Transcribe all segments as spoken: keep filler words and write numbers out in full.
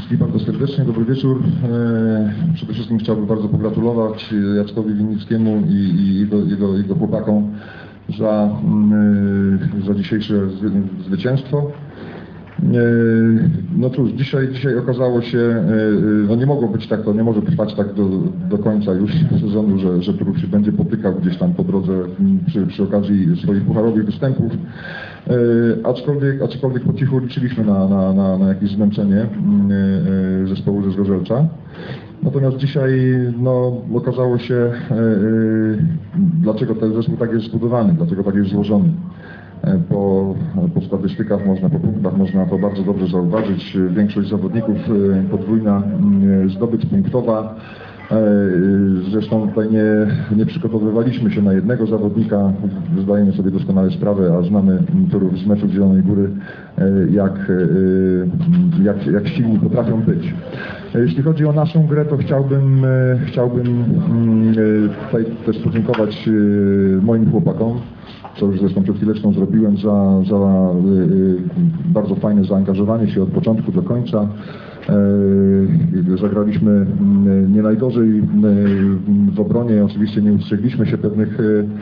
wszystkich bardzo serdecznie, dobry wieczór. Przede wszystkim chciałbym bardzo pogratulować Jackowi Winnickiemu i, i jego, jego, jego chłopakom za, za dzisiejsze zwycięstwo. No cóż, dzisiaj, dzisiaj okazało się, no nie mogło być tak, to nie może trwać tak do, do końca już sezonu, że, że Turów się będzie potykał gdzieś tam po drodze przy, przy okazji swoich pucharowych występów. Aczkolwiek, aczkolwiek po cichu liczyliśmy na, na, na, na jakieś zmęczenie zespołu ze Zgorzelca. Natomiast dzisiaj no, okazało się, yy, dlaczego ten zespół tak jest zbudowany, dlaczego tak jest złożony. Po, po statystykach można, po punktach można to bardzo dobrze zauważyć. Większość zawodników podwójna zdobyć punktowa. Zresztą tutaj nie, nie przygotowywaliśmy się na jednego zawodnika. Zdajemy sobie doskonale sprawę, a znamy Turów z meczu z Zielonej Góry, jak, jak, jak silni potrafią być. Jeśli chodzi o naszą grę, to chciałbym, chciałbym tutaj też podziękować moim chłopakom, co już zresztą przed chwileczką zrobiłem, za, za bardzo fajne zaangażowanie się od początku do końca. Zagraliśmy nie najgorzej w obronie, oczywiście nie ustrzegliśmy się pewnych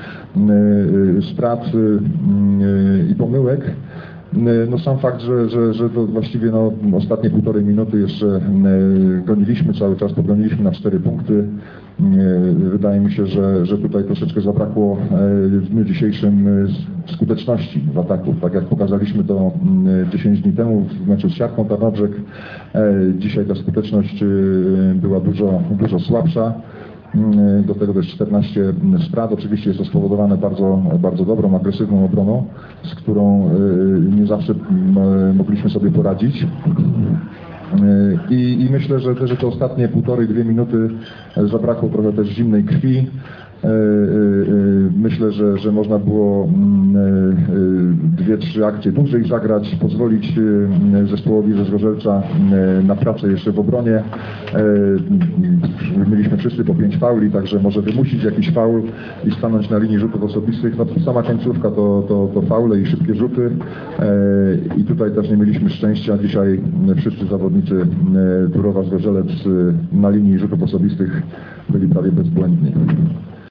strat i pomyłek. No sam fakt, że, że, że to właściwie no, ostatnie półtorej minuty jeszcze goniliśmy cały czas, pogoniliśmy na cztery punkty. Wydaje mi się, że, że tutaj troszeczkę zabrakło w dniu dzisiejszym skuteczności w ataku, tak jak pokazaliśmy to dziesięć dni temu w meczu z Siatką Tarnobrzeg. Dzisiaj ta skuteczność była dużo, dużo słabsza. Do tego też czternaście strat. Oczywiście jest to spowodowane bardzo, bardzo dobrą, agresywną obroną, z którą nie zawsze mogliśmy sobie poradzić. I, i myślę, że, że te ostatnie półtorej, dwie minuty zabrakło trochę też zimnej krwi. Myślę, że, że można było dwie, trzy akcje dłużej zagrać, pozwolić zespołowi ze Zgorzelca na pracę jeszcze w obronie. Mieliśmy wszyscy po pięć fauli, także może wymusić jakiś faul i stanąć na linii rzutów osobistych. No, sama końcówka to, to, to faule i szybkie rzuty. I tutaj też nie mieliśmy szczęścia. Dzisiaj wszyscy zawodnicy Turowa Zgorzelec na linii rzutów osobistych byli prawie bezbłędni.